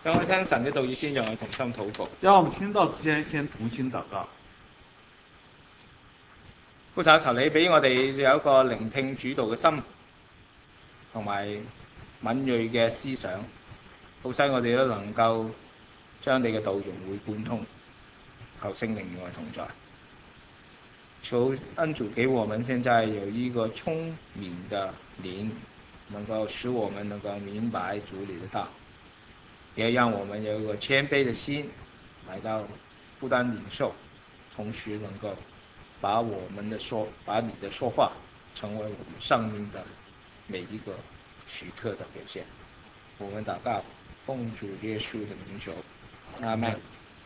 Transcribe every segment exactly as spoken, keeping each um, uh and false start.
讓我們聽神嘅道義先，讓我們同心禱告。 讓我們聽到之前先同心禱告。 父神，求你俾我哋有一個聆聽主道嘅心，同埋敏銳嘅思想，好使我哋都能夠將你嘅道融會貫通。求聖靈與我同在。求恩主給我們現在有一個聰明的靈，能夠使我們能夠明白主你的道，也讓我們有一個謙卑的心來到不單領受，同時能夠把我們的說把你的說話成為我們生命的每一個時刻的表現。我們禱告奉主耶穌的名求，阿們。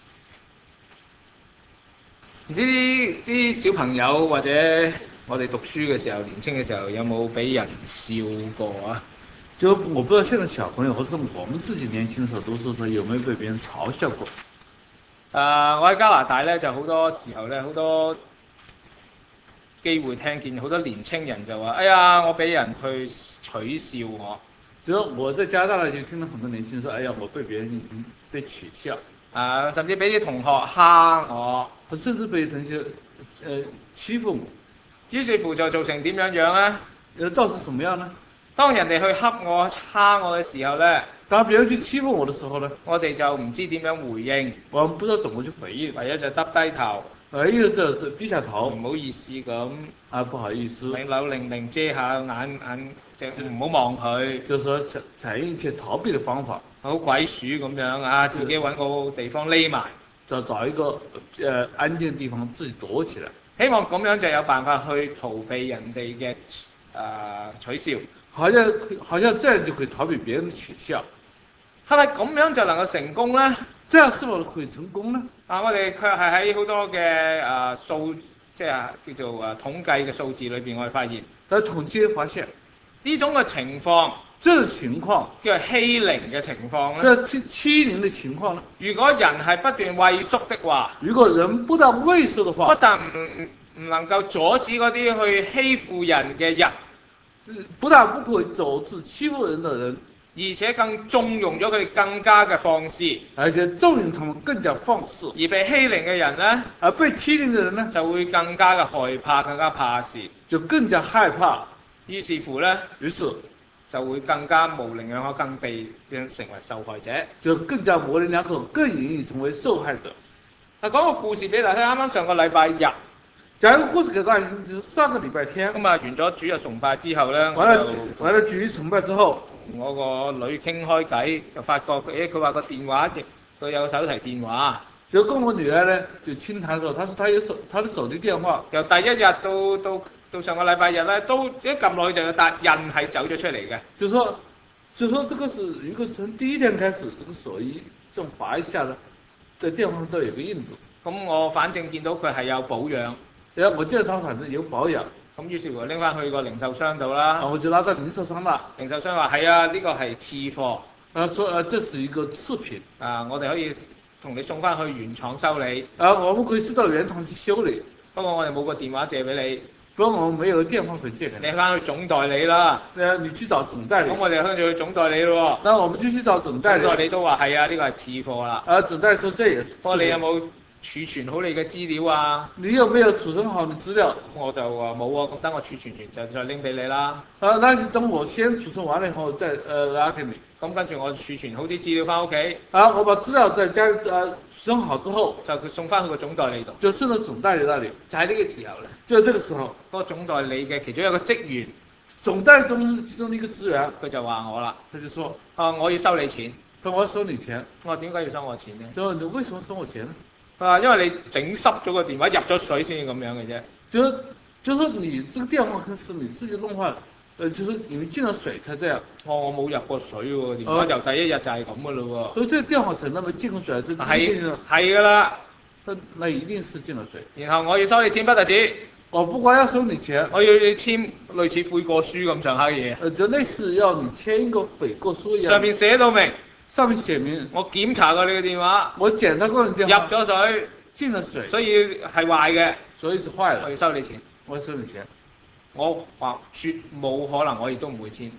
唔知啲小朋友或者我哋讀書嘅時候，年輕嘅時候有冇俾人笑過啊？ 就我不知道現在小朋友或是我們自己年輕的時候，讀書時候有沒有被別人嘲笑過？ 啊，我喺加拿大咧，就好多時候咧，好多機會聽見好多年青人就話：哎呀，我俾人去取笑我。 就我在加拿大就聽到很多年輕人說：哎呀，我被別人被取笑。 啊，甚至俾啲同學蝦我， 甚至被同學呃欺負我。 於是乎就造成點樣樣咧？ 呃，造成什麼樣呢？ 當人哋去恰我、蝦我嘅時候咧， 當別人去欺負我的時候呢， 我哋就唔知點樣回應， 我們不知道怎麼去回應， 唯一就耷低頭， 唯一就低下頭， 唔好意思咁， 啊不好意思， 擰扭擰擰遮下眼眼，即係唔好望佢， 就說採用一些逃避的方法， 好鬼鼠咁樣啊，自己揾個地方匿埋， 就找一個呃安靜的地方自己躲起來， 希望咁樣就有辦法去逃避人哋嘅啊取笑。 好像好像這樣就可以逃避別人的取笑， 係咪咁樣就能夠成功呢？ 這樣是否可以成功呢？ 啊，我哋卻係喺好多嘅啊數，即係叫做啊統計嘅數字裏邊，我哋發現， 在統計發現呢種嘅情況， 這種情況叫欺凌嘅情況咧。 這欺欺凌嘅情況呢？ 如果人係不斷畏縮的話， 如果人不但畏縮的話， 不但唔唔唔能夠阻止嗰啲去欺負人嘅人。 不但不可以阻止欺負人的人， 而且更縱容咗佢哋更加嘅放肆， 而且縱容他們更加放肆， 而被欺凌嘅人呢， 而被欺凌的人呢， 就會更加嘅害怕，更加怕事， 就更加害怕。 於是乎呢， 於是就會更加模棱兩可，更被變成為受害者， 就更加模棱兩可，更容易成為受害者。 嗱，講個故事俾大家聽，啱啱上個禮拜日。 講一個故事給大家聽，上個禮拜天咁啊，完咗主日崇拜之後咧， 完了完了主日崇拜之後， 我個女傾開偈，就發覺誒，佢話個電話佢有手提電話， 就跟我女兒咧就傾談嘅時候，她說她有手，她的手機電話， 由第一日到到到上個禮拜日咧，都一撳落去就有笪印係走咗出嚟嘅。 就說就說這個是一個從第一天開始，這個手一這種滑一下呢，在電話上都有個印子。 咁我反正見到佢係有保養。 我記得他反正有保養， 咁於是乎拎翻去個零售商度啦。 我就拿到零售商啦。 零售商話係啊，呢、這個係次貨。 啊，說啊，這是一個次品。啊， 我哋可以同你送翻去原廠修理。 啊，我們可以送到原廠去修理。 不過我哋冇個電話借俾你。 不過我們沒有電話可以借給你。 你翻去總代理啦。 誒，你去找總代理。咁我哋跟住去總代理咯。 那我們就去找總代理。 總代理都話係啊，呢、這個係次貨啦。 啊，總代理說這也是。不過你有冇儲存好你嘅資料啊？ 你有沒有儲存好你資料？ 我就話冇啊，咁等我儲存完就再拎俾你啦。 啊，那就等我先儲存完了以後再呃拿給你。 咁跟住我儲存好啲資料翻屋企。 啊，我把資料在家呃儲存好之後， 就佢送翻去個總代理度。 就送到總代理那裡。 就喺呢個時候咧。 就這個時候， 嗰個總代理嘅其中一個職員， 總代理中其中的一個職員， 佢就話我啦， 佢就說： 啊，我要收你錢。 佢我要收你錢。 我話點解要收我錢呢？ 就話你為什麼收我錢呢？ 啊，因為你整濕咗個電話，入咗水先至咁樣嘅啫。 就就說你這個電話是你自己弄壞，呃，就是你進了水才這樣。 哦，我冇入過水喎，電話由第一日就係咁噶咯喎。 所以這個電話才那麼進過水，就係係噶啦， 那一定是進了水。 然後我要收你錢不特止， 我不光要收你錢， 我要你簽類似悔過書咁上下嘅嘢。 呃，就類似要你簽一個悔過書一樣。 上面寫到明。 上面寫明， 我檢查過你嘅電話， 我檢查過你電話， 入咗水， 進了水， 所以係壞嘅， 所以是壞了， 我要收你錢， 我要收你錢， 我話絕冇可能，我亦都唔會簽，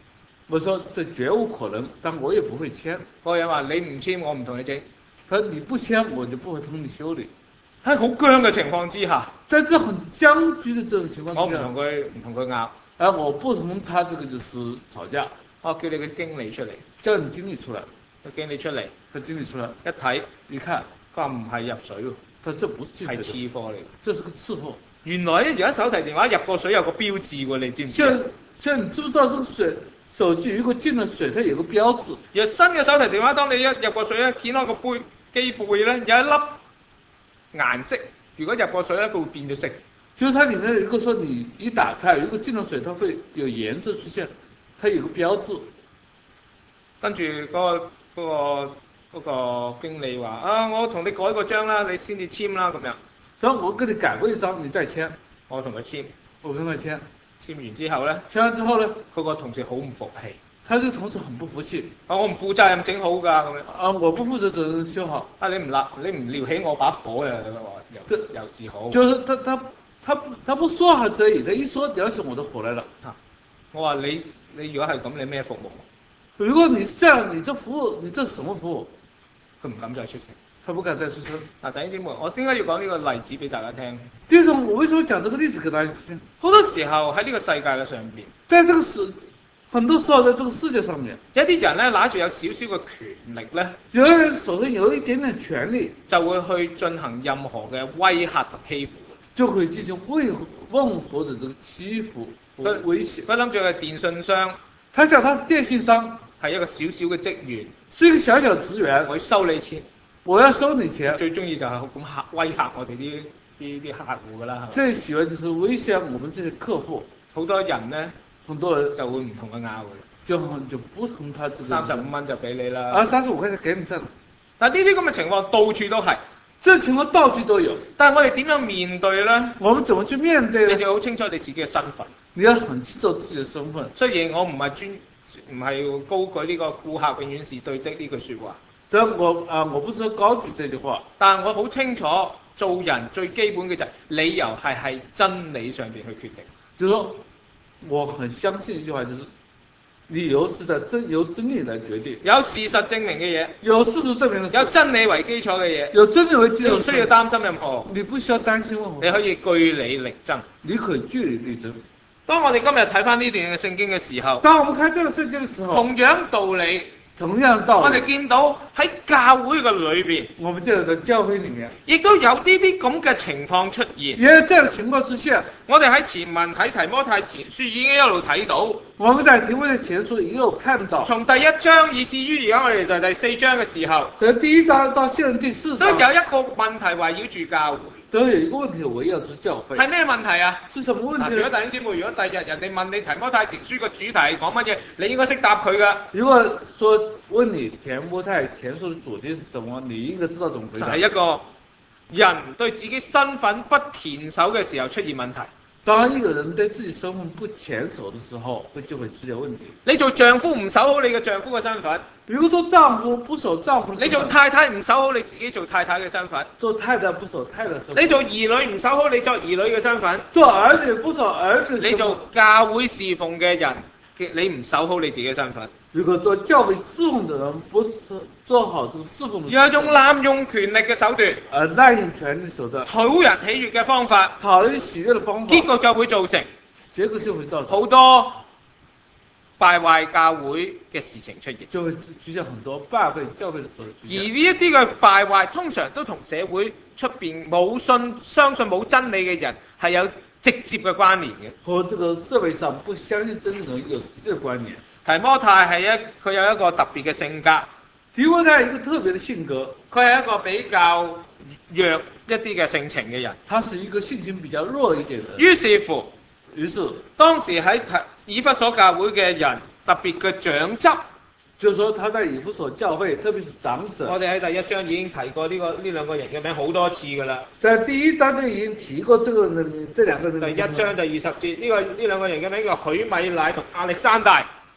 我說這絕無可能，但我也不會簽。 嗰個人話：你唔簽，我唔同你整。 他說你不簽，我就不會同你修理。 喺好僵嘅情況之下， 在這很僵局的這種情況之下， 我唔同佢唔同佢拗， 而我不同他這個就是吵架。 我叫你嘅經理出嚟， 叫你經理出來， 個經理出嚟， 他經理出來一睇一看， 佢話唔係入水喎， 他這不是進水係的， 次貨嚟。 這是個次貨。 原來咧，而家手提電話入個水有個標誌喎，你知唔知啊？ 現在現在你知不知道這個水手機如果進了水，它有個標誌。 而新嘅手提電話，當你一入個水咧，掀開個杯機背咧，有一粒顏色。如果入個水咧，佢會變咗色。 就是它裡面有一個說你一打開，如果進了水，它會有顏色出現，它有個標誌。 跟住嗰個嗰個嗰個經理話：啊，我同你改個章啦，你先至簽啦咁樣。 然後我給你改過一張，你再簽。 我同佢簽， 我跟佢簽。 簽完之後咧， 簽完之後呢， 佢個同事好唔服氣。 他這個同事很不服氣。 啊，我唔負責任整好㗎咁樣。 啊，我不負責責任修好。 啊，你唔立你唔撩起我把火啊！佢話又又是好。 就是他他他他，他不說還可以，他一說撩起我的火來了。 啊，我話你你如果係咁，你咩服務？ 如果你是這樣，你這服務，你這是什麼服務？ 佢唔敢再出聲。 他不敢再出聲。 嗱，弟兄姊妹，我點解要講呢個例子俾大家聽？ 為什麼我為什麼講這個例子給大家聽？ 好多時候喺呢個世界嘅上邊， 在這個世，很多時候在這個世界上面， 有啲人咧拿住有少少嘅權力咧， 有的人手上有一點點權力， 就會去進行任何嘅威嚇同欺負， 就可以進行任任何的這個欺負和威脅。 佢諗住係電信商， 他想他是電信商， 係一個小小嘅職員， 是一個小小職員， 我要收你錢， 我要收你錢。 最中意就係咁嚇威嚇我哋啲啲啲客戶㗎啦。 最喜歡就是威脅我們這些客戶。 好多人咧， 很多人就會唔同佢拗㗎， 就就不同他這個三十五蚊就俾你啦。 啊，三十五塊錢給你算。 但呢啲咁嘅情況到處都係， 這情況到處都有。 但係我哋點樣面對咧？ 我們怎麼去面對呢？ 你就好清楚你自己嘅身份。 你要很清楚自己嘅身份。 雖然我唔係專，唔係高舉呢個顧客永遠是對的呢句説話。 但我啊，我不是高舉這句話， 但我好清楚做人最基本嘅就係理由係喺真理上邊去決定。 就是說，我很相信一句話，就是理由是在真由真理來決定。 有事實證明嘅嘢， 有事實證明嘅， 有真理為基礎嘅嘢， 有真理為基礎， 你唔需要擔心任何， 你不需要擔心任何， 你可以據理力爭， 你可以據理力爭。 當我哋今日睇翻呢段嘅聖經嘅時候， 當我們看這個聖經嘅時候， 同樣道理， 同樣道理， 我哋見到喺教會嘅裏邊， 我們就在教會裡面， 亦都有呢啲咁嘅情況出現。 因為這樣的情況之下， 我哋喺前文睇提摩太前書已經一路睇到， 我們在提摩太前書已經有看到， 從第一章以至於而家我哋在第四章嘅時候， 從第一章到現在第四章， 都有一個問題圍繞住教會。 都有一個問題圍繞住教會。 係咩問題啊？ 是什麼問題？ 如果弟兄姊妹，如果第日人哋問你提摩太前書個主題係講乜嘢，你應該識答佢噶。 如果說問你提摩太前書嘅主題是什麼，你應該知道怎麼回答。 就係一個人對自己身份不堅守嘅時候出現問題。 當一個人對自己身份不堅守的時候，會就會出現問題。 你做丈夫唔守好你嘅丈夫嘅身份， 比如說丈夫不守丈夫， 你做太太唔守好你自己做太太嘅身份， 做太太不守太太身份， 你做兒女唔守好你作兒女嘅身份， 做兒女不守兒女， 你做教會侍奉嘅人，你唔守好你自己嘅身份。 如果做教會侍奉的人不是做好這個侍奉的， 有一種濫用權力嘅手段， 而濫用權力手段， 討人喜悅嘅方法， 討人喜悅嘅方法， 結果就會造成， 結果就會造成好多敗壞教會嘅事情出現， 就會出現很多敗壞教會嘅事情。 而呢一啲嘅敗壞，通常都同社會出邊冇信、相信冇真理嘅人係有直接嘅關聯嘅。 和這個社會上不相信真理的人有直接關聯。 提摩太係一佢有一個特別嘅性格， 提摩太一個特別嘅性格， 佢係一個比較弱一啲嘅性情嘅人。 他是一個性情比較弱一點嘅人。 於是乎， 於是當時喺以弗所教會嘅人，特別嘅長執， 就是說他在以弗所教會，特別是長者。 我哋喺第一章已經提過呢、這個呢兩個人嘅名好多次㗎啦。 在第一章就已經提過這個人，這兩個人。 第一章第二十節，呢、這個呢兩個人嘅名叫許米乃同亞歷山大。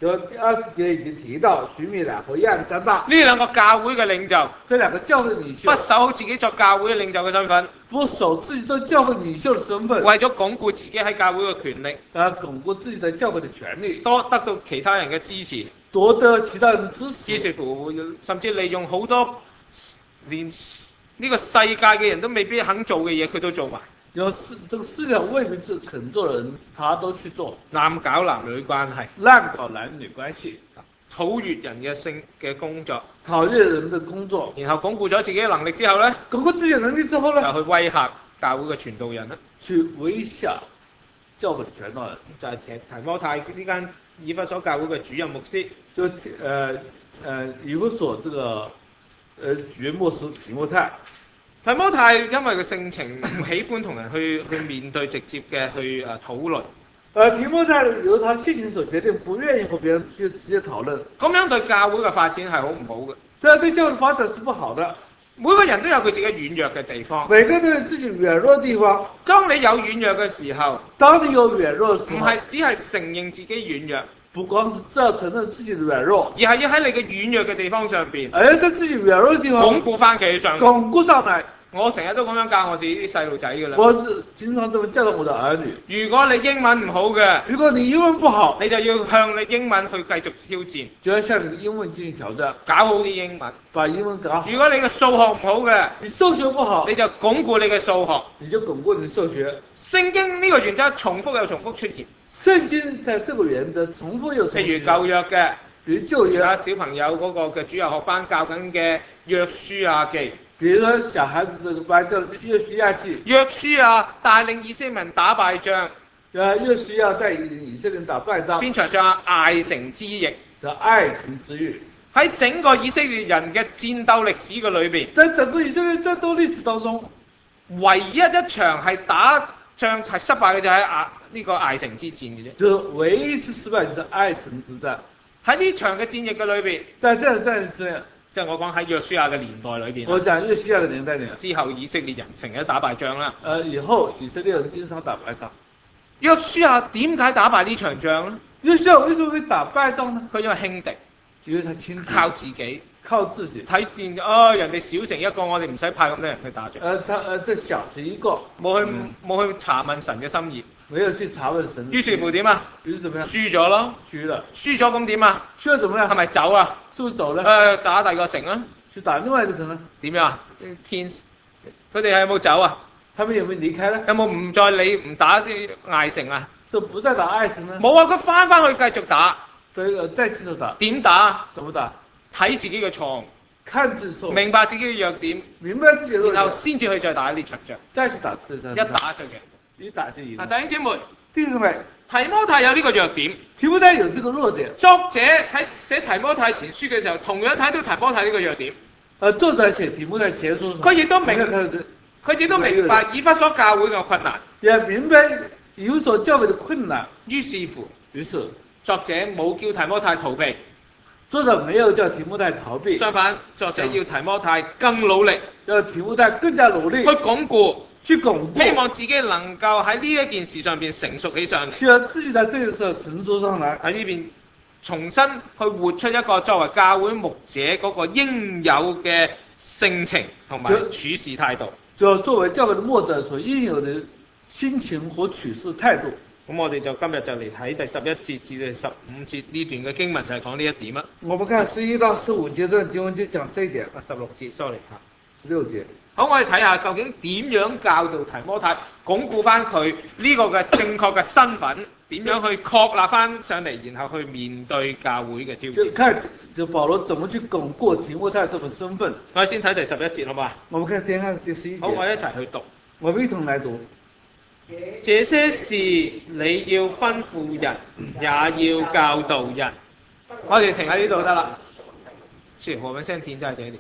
就第二十節已經提到許米乃和亞歷山大呢兩個教會嘅領袖， 這兩個教會領袖不守好自己作教會領袖嘅身份， 不守自己做教會領袖的身份， 為咗鞏固自己喺教會嘅權力， 啊，鞏固自己的教會的權利， 多得到其他人嘅支持， 奪得其他人的支持， 於是乎甚至利用好多連呢個世界嘅人都未必肯做嘅嘢，佢都做埋。 有世這個世界上未必肯做人，他都去做， 濫搞男女關係， 濫搞男女關係， 討悅人嘅性嘅工作， 討厭人的工作， 然後鞏固咗自己嘅能力之後呢， 鞏固自己的能力之後呢， 就去威嚇教會嘅傳道人啦， 去威嚇教會的傳道人， 就係提提摩太呢間以弗所教會嘅主任牧師， 就提呃呃以弗所這個呃主任牧師提摩太。 提摩太因為佢性情唔喜歡同人去去面對直接嘅去誒討論， 呃提摩太由他性情所決定，不願意和別人去直接討論， 咁樣對教會嘅發展係好唔好嘅？ 這樣對教會發展是不好的。 每個人都有佢自己軟弱嘅地方， 每個人都有自己軟弱的地方。 當你有軟弱嘅時候， 當你有軟弱嘅時候， 唔係只係承認自己軟弱， 不光是只要承認自己的軟弱， 而係要喺你嘅軟弱嘅地方上邊， 而在自己軟弱嘅地方鞏固翻佢上。 鞏固上來。 我成日都咁樣教我自己啲細路仔㗎啦。 我是經常這麼教導我的兒女。 如果你英文唔好嘅， 如果你英文不好， 你就要向你英文去繼續挑戰， 就要向你的英文進行挑戰， 搞好啲英文， 把英文搞好。 如果你嘅數學唔好嘅， 你數學不好， 你就鞏固你嘅數學， 你就鞏固你的數學。 聖經呢個原則重複又重複出現。 聖經在這個原則重複又重複。 譬如舊約嘅， 比如舊約而家小朋友嗰個嘅主日學班教緊嘅約書亞記。 比如說小孩子這個班叫約書亞記， 約書亞帶領以色列民打敗仗， 啊，約書亞帶領以色列人打敗仗， 邊場仗啊？艾城之役， 就愛城之役。 喺整個以色列人嘅戰鬥歷史嘅裏邊， 在整個以色列戰鬥歷史當中， 唯一一場係打仗係失敗嘅就係亞呢個艾城之戰嘅啫。 就唯一一次失敗就是愛城之戰。 喺呢場嘅戰役嘅裏邊， 在這場戰役之內， 即係我講喺約書亞嘅年代裏邊， 我講約書亞嘅年代裏， 之後以色列人成日打敗仗啦。 呃，以後以色列人經常打敗仗。 約書亞點解打敗呢場仗呢？ 約書亞為什麼會打敗仗呢？ 佢因為輕敵， 因為他輕敵， 靠自己， 靠自己。 睇見哦，人哋少成一個，我哋唔使派咁多人去打仗。 呃，他呃，這小成一個， 冇去冇、 嗯、 去查問神嘅心意， 沒有去查問神。 於是乎點啊？ 於是怎麼樣？ 輸咗咯， 輸了。 輸咗咁點啊？ 輸了怎麼樣？ 係咪走啊？ 是不是走呢？ 誒、呃，打第二個城啊？ 去打另外一個城呢？ 點樣啊？天，佢哋係有冇走啊？ 他們有沒有離開呢？ 有冇唔再理唔打啲艾城啊？ 就不再打艾城呢？ 冇啊！佢翻翻去繼續打。 所以再繼續打。 點打？ 怎麼打？ 睇自己嘅錯誤， 看自己錯誤， 明白自己嘅弱點， 明白自己嘅弱點， 然後先至去再打呢場仗。 再去打這場， 一打就贏， 一打就贏。 啊，弟兄姊妹， 弟兄姊妹， 提摩太有呢個弱點， 提摩太有這個弱點。 作者喺寫提摩太前書嘅時候，同樣睇到提摩太呢個弱點。 呃，作者寫提摩太前書， 佢亦都明，佢亦都明白以弗所教會嘅困難， 也明白以弗所教會嘅困難。 於是乎， 於是作者冇叫提摩太逃避， 作者沒有叫提摩太逃避， 相反，作者要提摩太更努力， 要提摩太更加努力去鞏固， 去鞏固， 希望自己能夠喺呢一件事上邊成熟起上嚟， 希望自己在這件事成熟上來， 喺呢邊重新去活出一個作為教會牧者嗰個應有嘅性情同埋處事態度， 就作為教會的牧者所應有的心情和處事態度。 咁我哋就今日就嚟睇第十一節至第十五節呢段嘅經文，就係講呢一點啦。 我們看十一到十五節段經文就講這一點。 啊，十六節 sorry 嚇， 十六節。 好，我哋睇下究竟點樣教導提摩太，鞏固翻佢呢個嘅正確嘅身份，點樣去確立翻上嚟，然後去面對教會嘅挑戰。 就看就保羅怎麼去鞏固提摩太這個身份。 我哋先睇第十一節好嘛？ 我們看先看第十一節。 好，我哋一齊去讀。 我們一同來讀。 這些事你要吩咐人，也要教導人。我哋停喺呢度得啦。是，我們先停在這裡。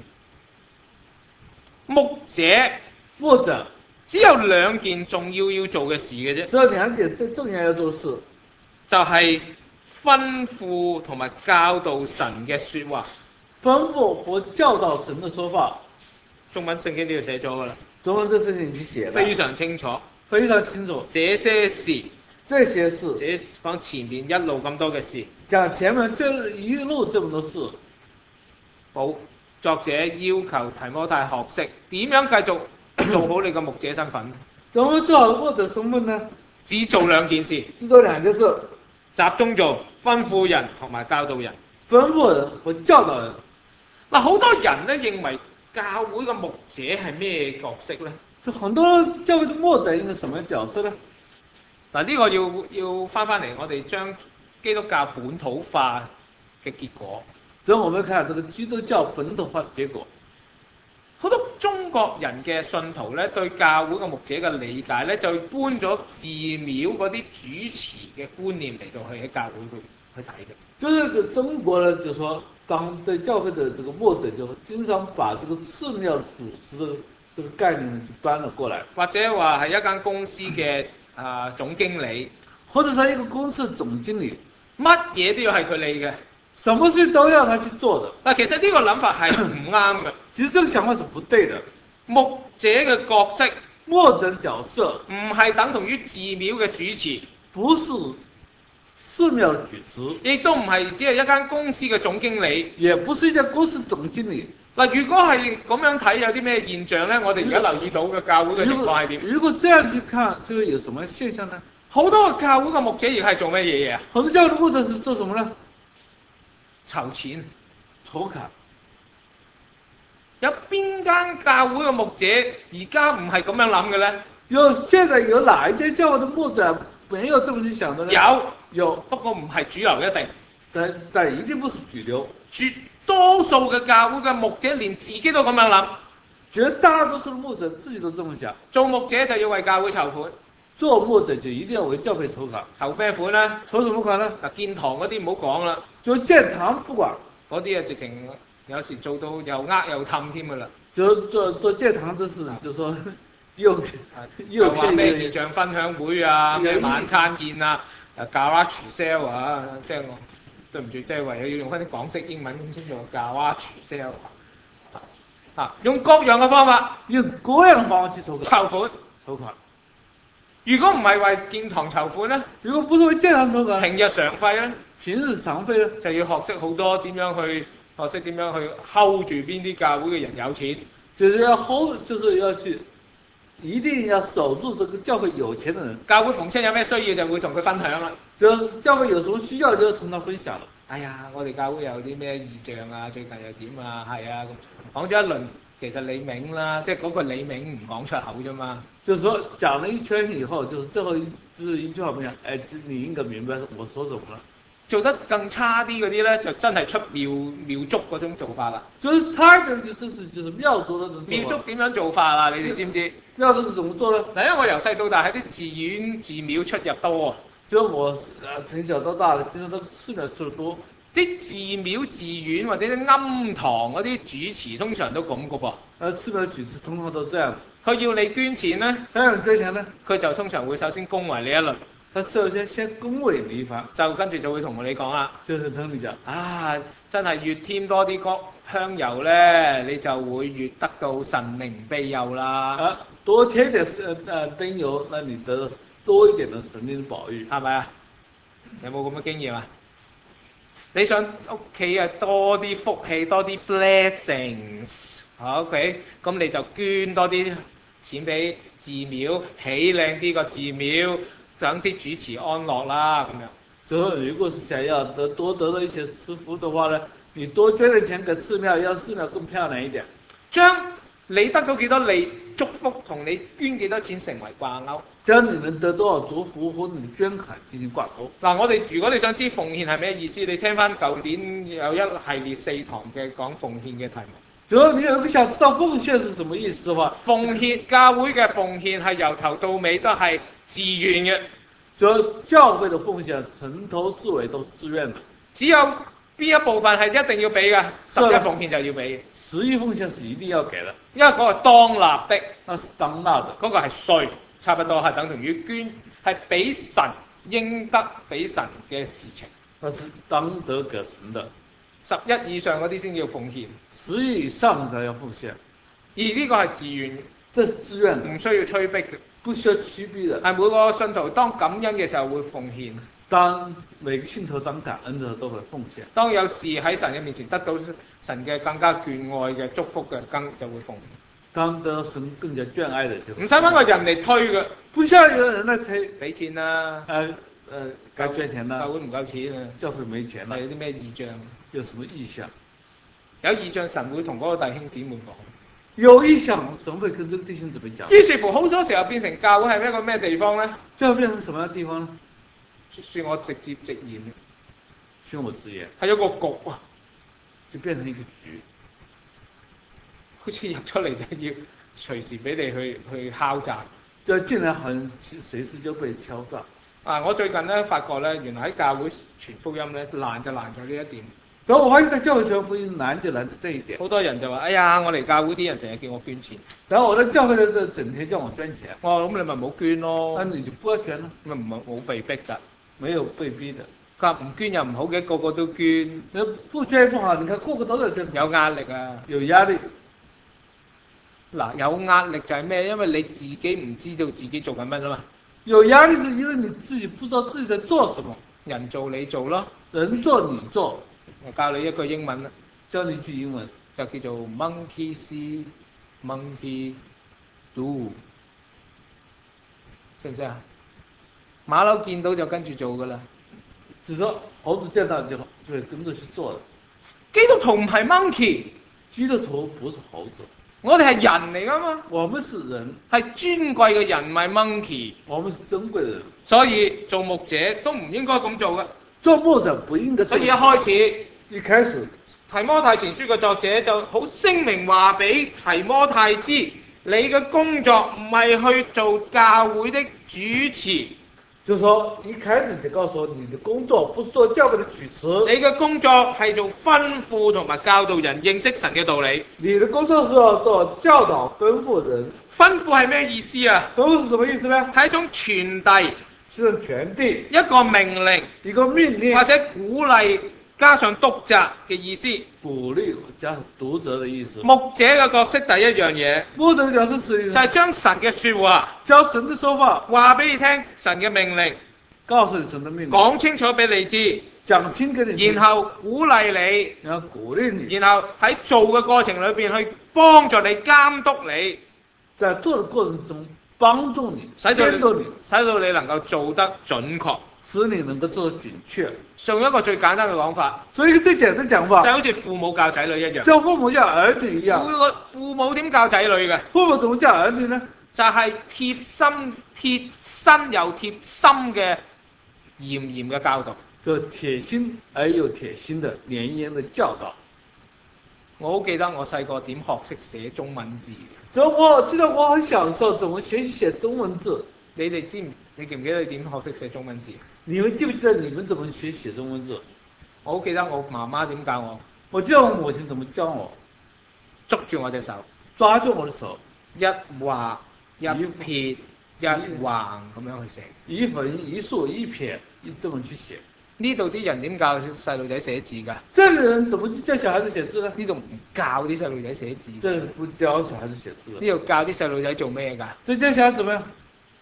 牧者， 牧者只有兩件重要要做嘅事嘅啫。 只有兩件最重要要做事， 就係吩咐同埋教導神嘅說話。 吩咐和教導神嘅說法。 中文聖經呢度寫咗噶啦。 中文這聖經已經寫了， 非常清楚。 非常清楚。 這些事， 這些事， 或者講前面一路咁多嘅事， 講前面這一路這麼多事， 保作者要求提摩太學識點樣繼續做好你個牧者身份。 怎麼做好牧者身份呢？ 只做兩件事， 只做兩件事， 集中做，吩咐人同埋教導人。 吩咐人和教導人。 嗱，好多人咧認為教會嘅牧者係咩角色咧？ 就很多教會嘅牧者應該什麼角色呢？ 嗱，呢個要要翻翻嚟，我哋將基督教本土化嘅結果。 所以我們看這個基督教本土化結果。 好多中國人嘅信徒咧，對教會嘅牧者嘅理解咧，就搬咗寺廟嗰啲主持嘅觀念嚟到去喺教會去去睇嘅。 就是中國呢，就說當對教會的這個牧者，就經常把這個寺廟主持的這個概念就搬了過來， 或者話係一間公司嘅啊、呃、總經理， 或者說一個公司總經理， 乜嘢都要係佢理嘅。 什麼事都要他去做的。 但其實呢個諗法係唔啱嘅。 其實這個想法是不對的。 牧者嘅角色， 牧者角色唔係等同於寺廟嘅主持， 不是寺廟嘅主持， 亦都唔係只係一間公司嘅總經理， 也不是一家公司總經理。 嗱，如果係咁樣睇，有啲咩現象咧？我哋而家留意到嘅教會嘅情況係點？ 如果這樣去看，就會有什麼現象呢？ 好多嘅教會嘅牧者而係做乜嘢嘢啊？ 好多教會嘅牧者是做什麼呢？ 籌錢、 籌款。 有邊間教會嘅牧者而家唔係咁樣諗嘅咧？ 有，現在有哪一間教會嘅牧者沒有這麼去想的呢？ 有， 有， 不過唔係主流一定， 但但一定不是主流。 絕多數嘅教會嘅牧者連自己都咁樣諗， 絕大多數嘅牧者自己都這麼想。 做牧者就要為教會籌款， 做牧者就一定要為教會籌款。 籌咩款咧？ 籌什麼款呢？ 嗱，建堂嗰啲唔好講啦， 就建堂不管， 嗰啲啊直情有時做到又呃又氹添噶啦。 就做做建堂這事，就說又又話咩異象分享會啊，咩晚餐宴啊，誒 garage sale 啊，即係我對唔住，即係唯有要用翻啲港式英文咁先做 garage sale 啊，用各樣嘅方法， 用各樣嘅方法去籌籌款， 籌款。 如果唔係為建堂籌款咧， 如果不是為建堂籌款， 平日常費咧， 平日常費咧， 就要學識好多點樣去學識點樣去 hold 住邊啲教會嘅人有錢， 就是要 hold，就是要去一定要守住這個教會有錢的人。 教會逢親有咩需要就會同佢分享啦。 就教會有什麼需要就要同他分享啦。 哎呀，我哋教會有啲咩異象啊，最近又點啊，係啊咁講咗一輪，其實你明啦，即係嗰個你明唔講出口啫嘛。 就是說講了一圈以後，就是最後一就是一句話不講，哎，你應該明白我說什麼啦。 做得更差啲嗰啲咧，就真係出廟廟祝嗰種做法啦。 就是差一點就就是就是廟祝嗰種做法。 廟祝點樣做法啊？你哋知唔知？ 廟祝是怎麼做呢？ 嗱，因為我由細到大喺啲寺院寺廟出入多。 就我啊從小到大，經常都寺廟出得多。 啲寺廟寺院或者啲庵堂嗰啲主持通常都咁噶噃。 誒，寺廟主持通常都這樣。 佢要你捐錢咧， 佢要你捐錢咧，佢就通常會首先恭維你一輪。 他首先先恭維你一番， 就跟住就會同你講啦， 就是同你講， 啊，真係越添多啲香香油咧，你就會越得到神靈庇佑啦。 啊，多添點誒誒燈油，那你得多一點嘅神靈保佑， 係咪啊？有冇咁嘅經驗啊？你想屋企啊多啲福氣，多啲 blessings，OK，咁你就捐多啲錢俾寺廟，起靚啲個寺廟。想啲主持安樂啦，咁樣。 所以如果是想要得多得到一些賜福的話呢，你多捐點錢給寺廟，讓寺廟更漂亮一點。 將你得到幾多利祝福同你捐幾多錢成為掛鈎。 將你們得多少祝福和你捐款進行掛鈎。 嗱，我哋如果你想知奉獻係咩意思，你聽翻舊年有一系列四堂嘅講奉獻嘅題目。 如果你有想知道奉獻是什麼意思嘅話， 奉獻教會嘅奉獻係由頭到尾都係自願嘅， 就教會的奉獻從頭至尾都是自願的， 只有邊一部分係一定要俾嘅，十一奉獻就要俾。 十一奉獻是一定要給的， 因為嗰個當納的， 那是當納的， 嗰個係稅，差不多係等同於捐，係俾神應得俾神嘅事情。 那是當得給神的， 十一以上嗰啲先叫奉獻， 十一以上才要奉獻， 而呢個係自願， 這是自願的， 唔需要催逼嘅。 不需要區別的。 係每個信徒當感恩嘅時候會奉獻， 當每個信徒當感恩的時候都會奉獻。 當有事喺神嘅面前得到神嘅更加眷愛嘅祝福嘅，更就會奉獻。 當得到神更加眷愛的就唔使揾個人嚟推嘅， 不需要有人來推， 俾錢啦。 誒誒，該捐錢啦。 教會唔夠錢啊， 教會沒錢啦。 有啲咩異象？ 有什麼異象？ 有異象，神會同嗰個弟兄姊妹講。 有異象，神會跟這個弟兄姊妹講。 於是乎，好多時候變成教會係一個咩地方咧？ 最後變成什麼樣的地方呢？ 算我直接直言， 算我直言， 係一個局啊， 就變成一個局， 好似入出嚟就要隨時俾你去去敲詐。 就進來好像隨時就被敲詐。 啊！我最近咧發覺咧，原來喺教會傳福音咧難就難在呢一點。 咁我發現在教會傳福音難就難在這一點。 好多人就話：哎呀，我嚟教會啲人成日叫我捐錢。 然後我在教會咧就整天叫我捐錢。 我話咁你咪唔好捐咯。 那你就不要捐咯。 咁咪唔係冇被逼㗎。 沒有被逼的。 佢話唔捐又唔好嘅，個個都捐。 那不捐不好，你看個個都在捐。 有壓力啊。 有壓力。 嗱，有壓力就係咩？因為你自己唔知道自己做緊乜啊嘛。有壓力是因為你自己不知道自己在做什麼。 人做你做咯。 人做你做。 我教你一句英文啦， 教你一句英文， 就叫做 monkey see monkey do， 識唔識啊？馬騮見到就跟住做噶啦。 就說猴子見到就就會跟着去做了。 基督徒唔係 monkey， 基督徒不是猴子。 我哋係人嚟噶嘛？ 我們是人， 係尊貴嘅人，唔係 monkey。 我們是珍貴嘅人， 所以做牧者都唔應該咁做嘅。 做牧者不應該。 所以一開始， 一開始提摩太前書嘅作者就好聲明話俾提摩太知，你嘅工作唔係去做教會的主持。 就說一開始就告訴我，你的工作不是做教會的主持， 你嘅工作係做吩咐同埋教導人認識神嘅道理。 你的工作是要做教導吩咐人。 吩咐係咩意思啊？ 吩咐是什麼意思呢？ 係一種傳遞， 是一種傳遞， 一個命令， 一個命令， 或者鼓勵加上督責嘅意思。 鼓勵加上督責的意思。 牧者嘅角色第一樣嘢， 牧者嘅角色是就係將神嘅說話， 將神嘅說話話俾你聽，神嘅命令， 告訴你神嘅命令， 講清楚俾你知， 講清給你知， 然後鼓勵你， 然後鼓勵你， 然後喺做嘅過程裏邊去幫助你監督你， 在做嘅過程中幫助你， 使到你， 你使到你能夠做得準確。 使你能夠做得準確。 用一個最簡單嘅講法， 所以一個最簡單講法， 就好似父母教仔女一樣。 教父母教兒女一樣。 父個父母點教仔女嘅？ 父母怎麼教兒女呢？ 就係貼心、貼身又貼心嘅嚴嚴嘅教導。 就貼心而又貼心的嚴嚴的教導。 我好記得我細個點學識寫中文字。 所以我記得我很小的時候怎麼學習寫中文字。 你哋知唔？你記唔記得你點學識寫中文字？ 你們記不記得你們怎麼學寫中文字？ 我好記得我媽媽點教我。 我記得我母親怎麼教我， 捉住我隻手， 抓住我的手， 一畫一撇一橫咁樣去寫。 一橫一豎一撇一這麼去寫。 呢度啲人點教細路仔寫字㗎？ 這個人怎麼教小孩子寫字呢？ 呢度唔教啲細路仔寫字。 這不教小孩子寫字。 呢度教啲細路仔做咩㗎？ 這教小孩子怎麼樣？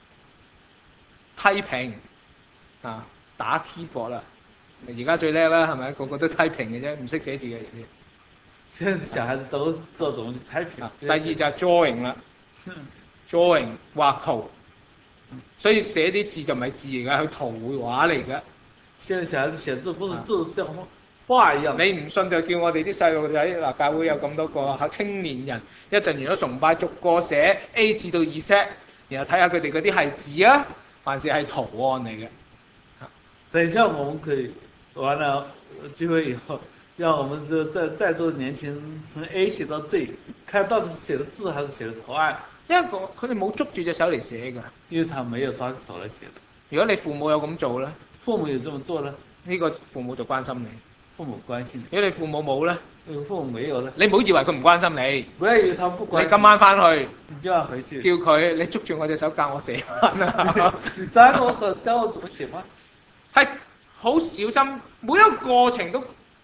typing 啊，打 keyboard 啦，而家最叻啦，係咪？個個都 typing 嘅啫，唔識寫字嘅人。 現在小孩子都都懂 typing。 啊，第二就係 drawing 啦，drawing 畫圖，所以寫啲字就唔係字嚟㗎，係圖畫嚟㗎。 現在小孩子寫字不是字，像畫一樣。 你唔信就叫我哋啲細路仔嗱，教會有咁多個嚇青年人，一陣完咗崇拜，逐個寫 A 至到 Z，然後睇下佢哋嗰啲係字啊，還是係圖案嚟嘅。 等一下我們可以完了聚會以後，讓我們這在在座的年輕人從 A 寫到 Z，看到底是寫的字還是寫的圖案。 因為佢哋冇捉住隻手嚟寫㗎， 因為他沒有抓住手來寫的。 如果你父母有咁做咧， 父母有這麼做呢， 呢個父母就關心你。 父母關心。 如果你父母冇咧， 父母沒有咧， 你唔好以為佢唔關心你。 不要以為他不關心。 你今晚翻去， 你就要回去， 叫佢你捉住我隻手教我寫啊！ 你抓我手教我怎麼寫嗎？ 係好小心，每一個過程都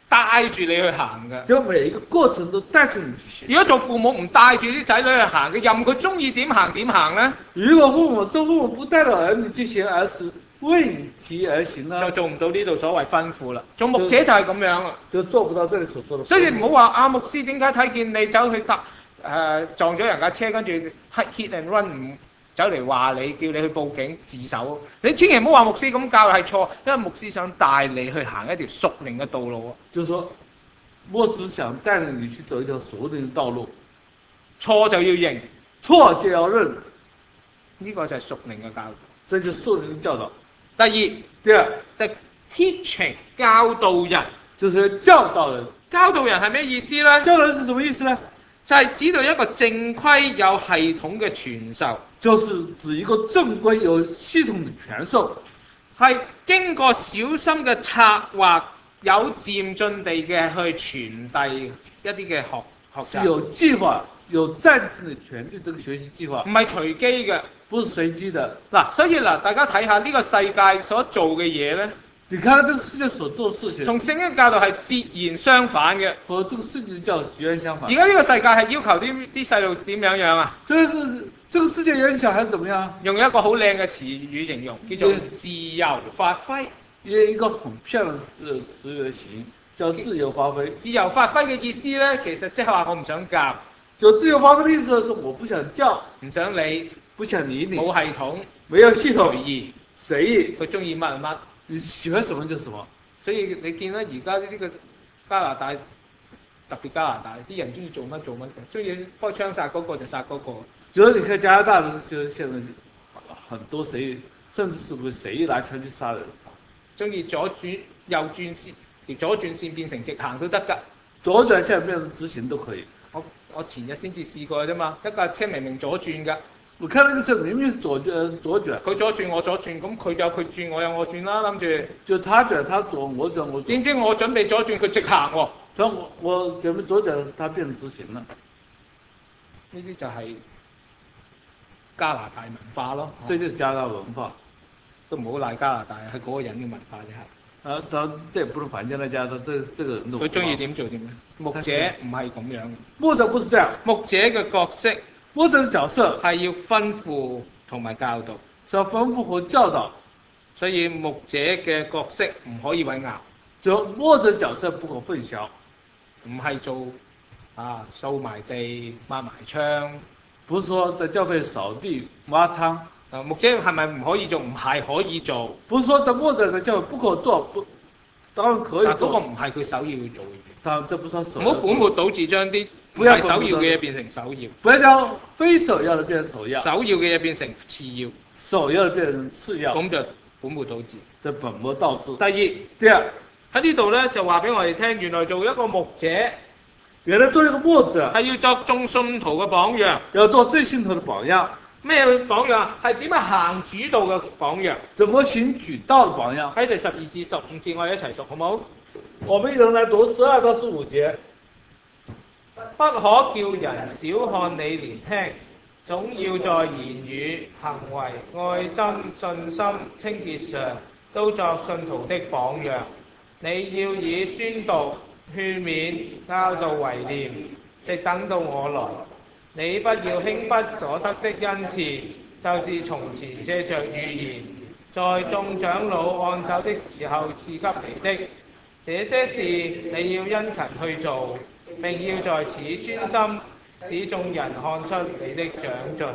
帶住你去行嘅。 就每一個過程都帶住你去行。 如果做父母唔帶住啲仔女去行嘅，任佢中意點行點行咧， 如果父母做父母不帶着兒女去行，而是為其而行呢， 就做唔到呢度所謂吩咐啦。做牧者就係咁樣啦， 就做不到這裡所說的。 所以唔好話阿牧師點解睇見你走去搭誒、呃、撞咗人架車，跟住 hit and run 唔走嚟話你，叫你去報警自首。你千祈唔好話牧師咁教係錯，因為牧師想帶你去行一條屬靈嘅道路啊。 就是說，牧師想帶領你去走一條屬靈嘅道路， 錯就要認， 錯就要認， 呢個就係屬靈嘅教導。 這就是屬靈嘅教導。 第二， 第二就 teaching 教導人， 就是教導人。 教導人係咩意思咧？ 教導人是什麼意思呢？ 就係指到一個正規有系統嘅傳授， 就是指一個正規有系統嘅傳授， 係經過小心嘅策劃，有漸進地嘅去傳遞一啲嘅學學習。 有計劃、有漸進地傳遞這個學習計劃， 唔係隨機嘅， 不是隨機的。 嗱，所以嗱，大家睇下呢個世界所做嘅嘢咧， 你看到這個世界所做的事情， 同聖經教導係截然相反嘅。 和這個世界教導截然相反。 而家呢個世界係要求啲啲細路點樣樣啊？ 這是這個世界有啲小孩子怎麼樣？ 用一個好靚嘅詞語形容，叫做自由發揮。 有一個很漂亮嘅詞語形，叫自由發揮。 自由發揮嘅意思咧，其實即係話我唔想教。 就自由發揮的意思是我不想教， 唔想理， 不想理你， 冇系統， 沒有系統， 隨意， 隨意， 佢中意乜就乜， 你喜歡什麼就什麼。 所以你見到而家呢個加拿大，特別加拿大啲人中意做乜做乜嘅，中意開槍殺嗰個就殺嗰個。 主要你看加拿大的，就是現在很多隨意，甚至是會隨意拿槍去殺人。 中意左轉右轉線，條左轉線變成直行都得㗎。 左轉線變成直行都可以。 我我前日先至試過啫嘛，一架車明明左轉㗎。 我看那個車明明是左轉左轉， 佢左轉我左轉，咁佢有佢轉，我有我轉啦，諗住。 就他轉他左，我轉我轉。 點知我準備左轉，佢直行喎。 然後我我準備左轉，他變成直行了。 呢啲就係加拿大文化咯。 這就是加拿大文化， 都唔好賴加拿大，係嗰個人嘅文化啫係。 啊，當然這也不能反見到加拿大，這這個人的文化。 佢中意點做點樣。牧者唔係咁樣。 牧者不是這樣。 牧者嘅角色， 牧者嘅角色係要吩咐同埋教導， 是要吩咐和教導。 所以牧者嘅角色唔可以混淆。 就牧者角色不可混淆， 唔係做啊掃埋地抹埋窗， 不是說在教會掃地抹倉。 啊，牧者係咪唔可以做？唔係可以做。 不是說在牧者嘅教會不可做，不當然可以做。 但嗰個唔係佢首要要做嘅嘢。 但這不是首唔要。 好本末倒置將啲唔係首要嘅嘢變成首要。 不要將非首要的變成首要。 首要嘅嘢變成次要。 首要的變成次要。 咁就本末倒置。 就本末倒置。 第二， 第二喺呢度咧就話俾我哋聽，原來做一個牧者， 原來做一個牧者係要作眾信徒嘅榜樣， 要做眾信徒嘅榜樣。咩榜樣？係點樣行主道嘅榜樣？ 怎麼行主道嘅榜樣？ 喺第十二至十五節，我哋一齊讀好唔好？ 我們一人來讀十二到十五節。 不可叫人小看你年輕，總要在言語、行為、愛心、信心、清潔上，都作信徒的榜樣。你要以宣讀、勸勉、教導為念，直等到我來。你不要輕忽所得的恩賜，就是從前借着預言，在眾長老按手的時候賜給你的。這些事你要殷勤去做，並要在此專心，使眾人看出你的長進。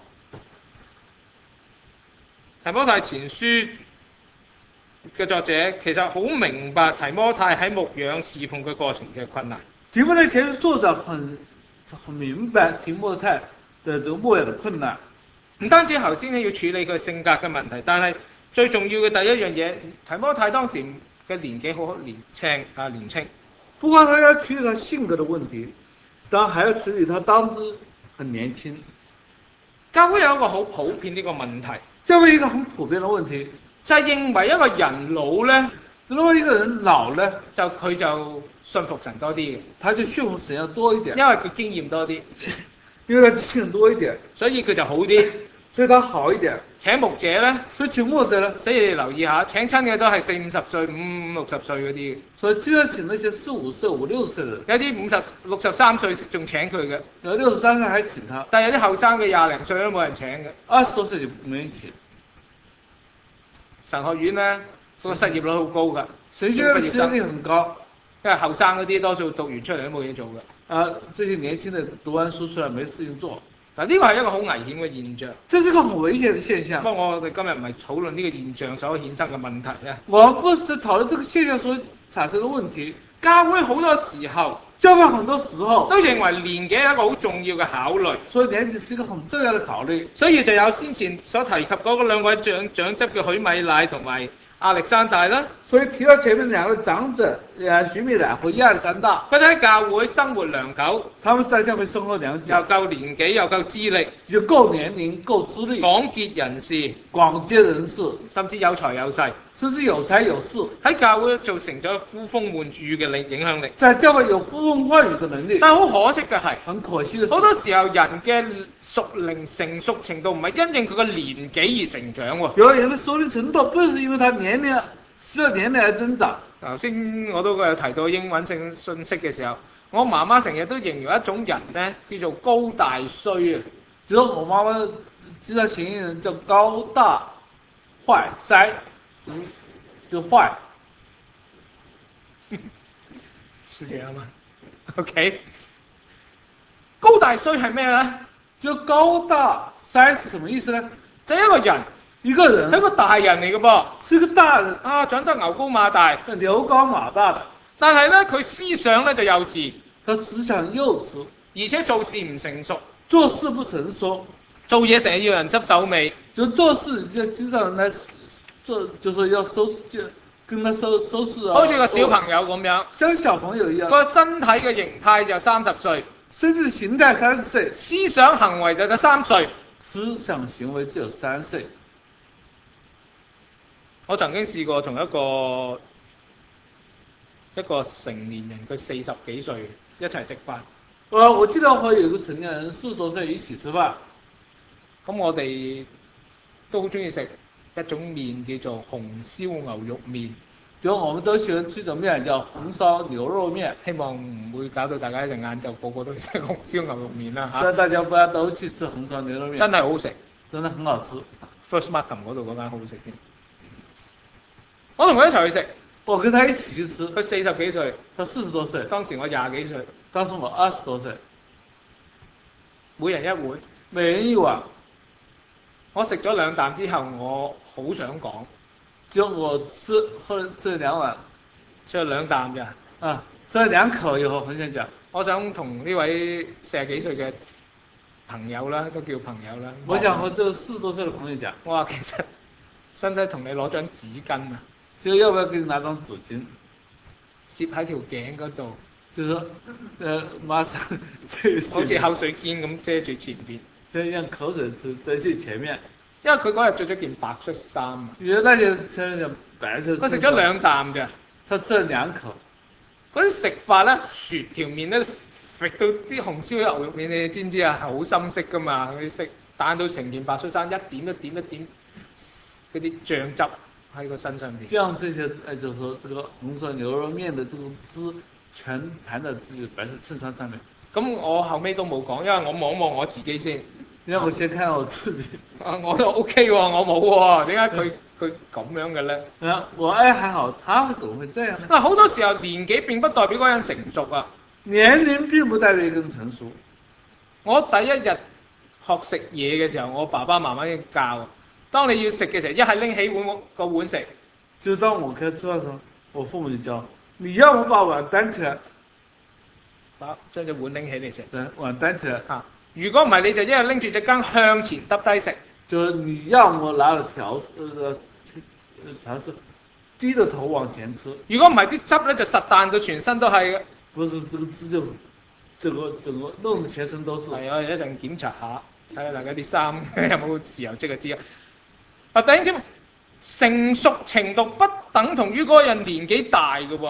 提摩太前書嘅作者其實好明白提摩太喺牧養侍奉嘅過程嘅困難。 提摩太前書作者很很明白提摩太的這個牧養的困難， 唔單止頭先要處理佢性格嘅問題，但係最重要嘅第一樣嘢，提摩太當時嘅年紀好年輕啊年輕。 不過他要處理他性格的問題，當然還要處理他當時很年輕。 教會有一個好普遍呢個問題， 教會一個很普遍的問題， 就係認為一個人老咧， 如果一個人老咧， 就佢就信服神多啲嘅， 他就信服神要多一點， 因為佢經驗多啲， 因為他經驗多一點， 所以佢就好啲。 所以他好一點。 請牧者咧， 所以請牧者呢， 所以你留意下，請親嘅都係四五十歲、五五六十歲嗰啲， 所以經常請那些四五歲、五六歲的人， 有啲五十六十三歲仲請佢嘅， 有六十三歲還請他， 但係有啲後生嘅廿零歲都冇人請嘅。 二十多歲就沒人請。 神學院咧，嗰個失業率好高㗎， 神學院的失業率很高， 因為後生嗰啲多數讀完出嚟都冇嘢做㗎。 啊，這些年輕的讀完書出來沒事情做。 嗱，呢個係一個好危險嘅現象。 這是個很危險的現象。 不過我哋今日唔係討論呢個現象所衍生嘅問題咧。 我不是討論這個現象所產生的問題。 教會好多時候， 教會很多時候都認為年紀係一個好重要嘅考慮， 所以年紀是一個很重要的考慮。 所以就有先前所提及嗰個兩位長長執嘅許米乃同埋亞歷山大啦。 所以提到前面兩個長者，誒許米乃和亞歷山大， 佢哋喺教會生活良久， 他們在教會生活良久， 又夠年紀又夠資歷， 又夠年齡夠資歷， 廣結人士， 廣結人士， 甚至有財有勢， 甚至有財有勢， 喺教會造成咗呼風喚雨嘅力影響力。 在教會有呼風喚雨嘅能力。 但係好可惜嘅係， 很可惜嘅好多時候人嘅屬靈成熟程度唔係因應佢嘅年紀而成長喎。 有人嘅屬靈程度不是因為他年齡，需要年齡而增長。 頭先我都有提到英文性信息嘅時候，我媽媽成日都形容一種人咧叫做高大衰啊。 比如我媽媽經常形容人叫高大壞衰，嗯，就壞。 是這樣嗎 ？OK。高大衰係咩咧？ 就高大衰是什麼意思呢？ 就一個人， 一個人係一個大人嚟嘅噃， 是個大人啊，長得牛高馬大， 牛高馬大的， 但係咧佢思想咧就幼稚， 他思想幼稚， 而且做事唔成熟， 做事不成熟， 做嘢成日要人執手尾， 就做事就經常來做，就是要收拾，就跟他收收拾啊， 好似個小朋友咁樣， 像小朋友一樣， 個身體嘅形態就三十歲， 身體形態三十歲， 思想行為就得三歲， 思想行為只有三歲。 我曾經試過同一個一個成年人，佢四十幾歲一齊食飯。 我我記得我有個成年人四十多歲一起吃飯， 咁我哋都好中意食一種麵叫做紅燒牛肉麵。 就我們都喜歡吃一種麵叫紅燒牛肉麵。 希望唔會搞到大家一陣晏晝個個都食紅燒牛肉麵啦嚇。 所以大家不要都去吃紅燒牛肉麵。 真係好食， 真的很好吃。 First Markham 嗰度嗰間好食添。我同佢一齊去食， 我跟他一起去吃。 佢四十幾歲， 他四十多歲， 當時我廿幾歲， 當時我二十多歲， 每人一碗， 每人一碗。 我食咗兩啖之後，我好想講， 就我吃喝這兩碗， 食咗兩啖咋？ 啊，這兩口以後很想講， 我想同呢位四十幾歲嘅朋友啦，都叫朋友啦。 我想和這四十多歲的朋友講， 我話其實，使唔使同你攞張紙巾啊？ 就要不要給你拿張紙巾， 攝喺條頸嗰度， 就是說，呃，馬上好似口水肩咁遮住前邊， 就讓口水遮住前面。 因為佢嗰日着咗件白恤衫啊。 因為那件穿咗件白色。 佢食咗兩啖嘅， 他吃了兩口。 嗰啲食法咧，雪條麵咧，搣到啲紅燒牛肉麵，你知唔知啊？好深色噶嘛，佢食彈到成件白恤衫，一點一點一點嗰啲醬汁喺個身上邊。 像這些，誒，就是說，這個紅燒牛肉麵的這個汁全盤在自己白色襯衫上面。 咁我後尾都冇講，因為我望一望我自己先。 因為我先看我自己。 啊，我都 OK 喎，我冇喎，點解佢佢咁樣嘅咧？ 啊，我誒還好，他怎麼會這樣呢？ 嗱，好多時候年紀並不代表嗰人成熟啊。 年齡並不代表一個人成熟。 我第一日學食嘢嘅時候，我爸爸媽媽已經教，當你要食嘅時候，一係拎起碗個碗食。 就當我開始吃飯時候，我父母就教，你要麼把碗擔起來， 把將隻碗拎起嚟食。 對，碗擔起來。啊， 如果唔係，你就一日拎住隻羹向前耷低食。 就是你要麼拿着條呃嘗試低着頭往前吃。 如果唔係，啲汁咧就實彈到全身都係嘅。 不是，這個汁就整個整個弄得全身都是。 係啊，一陣檢查下，睇下大家啲衫有冇豉油漬嘅知啊。啊，弟兄姊妹，成熟程度不等同於嗰個人年紀大嘅喎。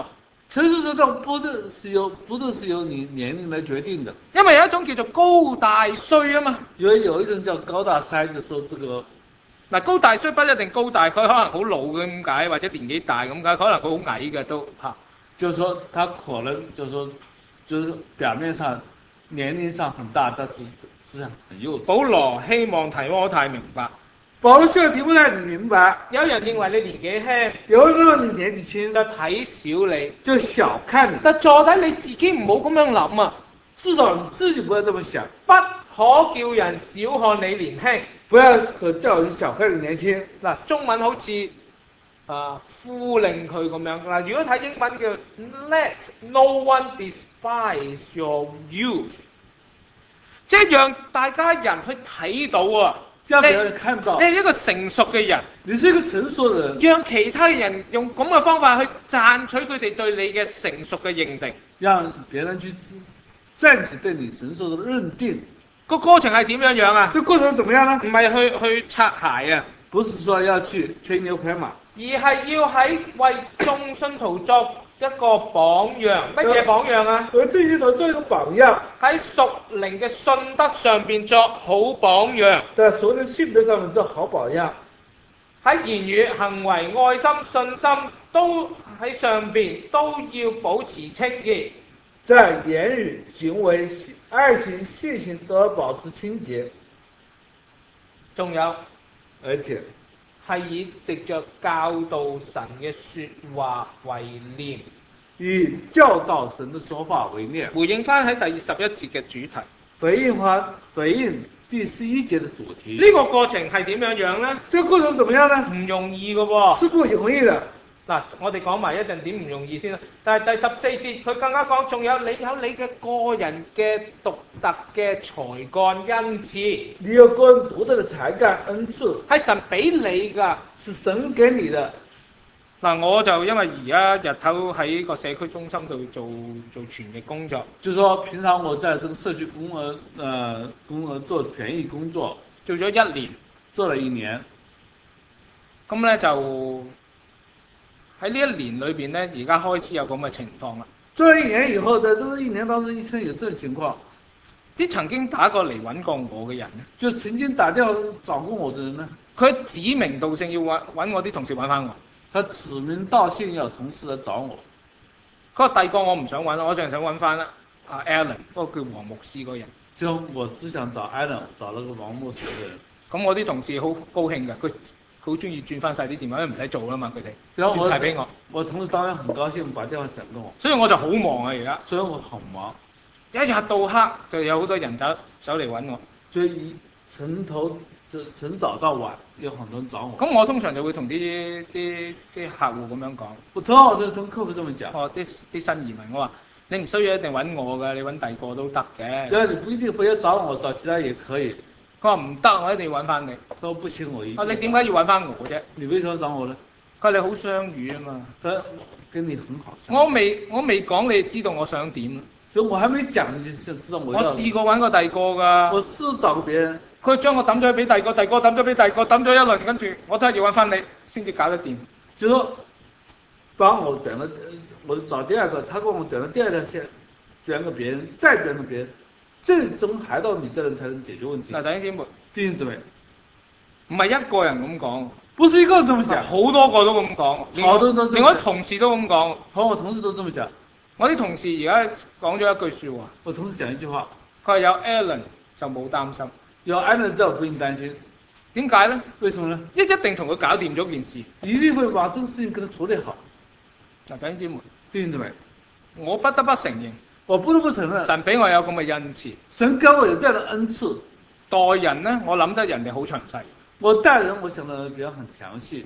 成熟這種不是是由不是是由你年齡來決定的， 因為有一種叫做高大衰啊嘛。 因為有一種叫高大衰，就說這個嗱，高大衰不一定高大，佢可能好老嘅咁解，或者年紀大咁解，可能佢好矮嘅都嚇。 就是說他可能就是說就是表面上年齡上很大，但是思想很幼稚。 保羅希望提摩太明白， 保羅希望提摩太你明白， 有人認為你年紀輕， 有人認為你年紀輕， 就睇小你， 就小看你。 但坐底你自己唔好咁樣諗啊， 至少你自己不要這麼想， 不可叫人小看你年輕， 不要可叫人小看你年輕。 嗱，中文好似啊呼令佢咁樣嗱，如果睇英文叫 Let no one despise your youth， 即係讓大家人去睇到啊， 讓別人看到你係一個成熟嘅人， 你是一個成熟嘅人， 讓其他人用咁嘅方法去賺取佢哋對你嘅成熟嘅認定， 讓別人去讚取對你成熟嘅認定。 個過程係點樣樣啊？ 這過程怎麼樣呢？ 唔係去去擦鞋啊， 不是說要去吹牛拍馬， 而係要喺為眾信徒作一個榜樣。乜嘢榜樣啊？ 為眾信徒做一個榜樣， 喺屬靈嘅信德上邊作好榜樣， 在屬靈信德上面做好榜樣， 喺言語、行為、愛心、信心都喺上邊都要保持清潔。 在言語、行為、愛心、信心都要保持清潔。 仲有， 而且係以藉着教導神嘅說話為念， 以教導神的說話為念， 回應翻喺第十一節嘅主題， 回應翻回應第十一節的主題。 呢個過程係點樣樣呢？ 這個過程怎麼樣呢？ 唔容易嘅喎， 是不容易的。 嗱，我哋講埋一陣點唔容易先啦。但係第十四節佢更加講，仲有你有你嘅個人嘅獨特嘅才幹恩賜， 你有個人獨特嘅才幹恩賜， 係神俾你㗎， 是神給你的。 嗱，我就因為而家日頭喺個社區中心度做做傳譯工作， 就是說平常我在這個社區工呃呃工呃做傳譯工作， 做咗一年， 做了一年， 咁咧就。喺呢一年裏邊咧，而家開始有咁嘅情況啦。 做咗一年以後，在這一年當中，醫生有這種情況， 啲曾經打過嚟揾過我嘅人咧， 就曾經打電話找過我嘅人呢， 佢指名道姓要揾揾我啲同事揾翻我。 他指名道姓要同事嚟找我。 嗰個第二個我唔想揾，我淨係想揾翻啦。阿 Alan 嗰個叫黃牧師嗰人， 就我只想找 Alan，找那個黃牧師嘅人。 咁我啲同事好高興嘅，佢。佢好中意轉翻晒啲電話，因為唔使做啦嘛，佢哋轉晒俾我。 我同事當然很高興，把電話轉給我。 所以我就好忙啊，而家。 所以我很忙， 一日到黑就有好多人走走嚟揾我。 所以從頭從早到晚有很多人找我。 咁我通常就會同啲啲啲客戶咁樣講。 我通常就同客戶這麼講。 哦，啲啲新移民，我話你唔需要一定揾我㗎，你揾第二個都得嘅。 只要你不一定非要找我，找其他也可以。 佢話唔得，我一定要揾翻你。 都不請我一。 啊，你點解要揾翻我啫？ 你為什麼找我呢？ 佢話你好相語啊嘛。 佢跟你很好相。 我未我未講，你知道我想點。 所以我還沒講，你就知道我。 我試過揾過第二個㗎。 我試找過別人。 佢將我抌咗俾第二個，第二個抌咗俾第二個，抌咗一輪，跟住我都係要揾翻你先至搞得掂。 就說幫我轉了，我找第二個，他幫我轉了第二條線，轉個別人，再轉個別人，最終還到你這人才能解決問題。 嗱，弟兄姊妹， 弟兄姊妹， 唔係一個人咁講， 不是一個人這麼講， 好多個都咁講， 好多都， 連我同事都咁講， 好，我同事都這麼講。 我啲同事而家講咗一句説話， 我同事講一句話， 佢話有 Alan 就冇擔心， 有 Alan 就不用擔心。 點解咧？ 為什麼呢？ 一一定同佢搞掂咗件事， 一定會把這個事情跟他處理好。 嗱，弟兄姊妹， 弟兄姊妹， 我不得不承認， 我不得不承認， 神俾我有咁嘅恩賜， 神給我有這樣的恩賜。 待人呢，我諗得人哋好詳細。 我待人，我想得比較很詳細。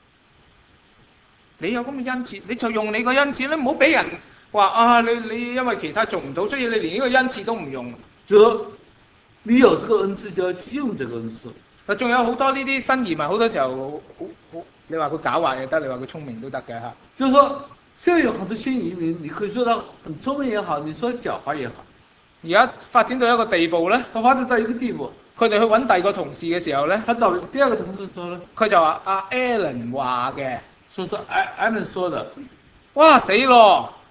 你有咁嘅恩賜，你就用你個恩賜咧，唔好俾人話啊！你你因為其他做唔到，所以你連呢個恩賜都唔用。 就說你有這個恩賜，就要用這個恩賜。 嗱，仲有好多呢啲新移民，好多時候好好，你話佢狡猾又得，你話佢聰明都得嘅嚇。 就是說，現在有很多新移民，你可以說他很聰明也好，你說狡猾也好。 而家發展到一個地步咧， 他發展到一個地步， 佢哋去揾第二個同事嘅時候咧， 他找第二個同事說咧， 佢就話阿 Alan 話嘅， 說是 Alan 說的。 哇死咯！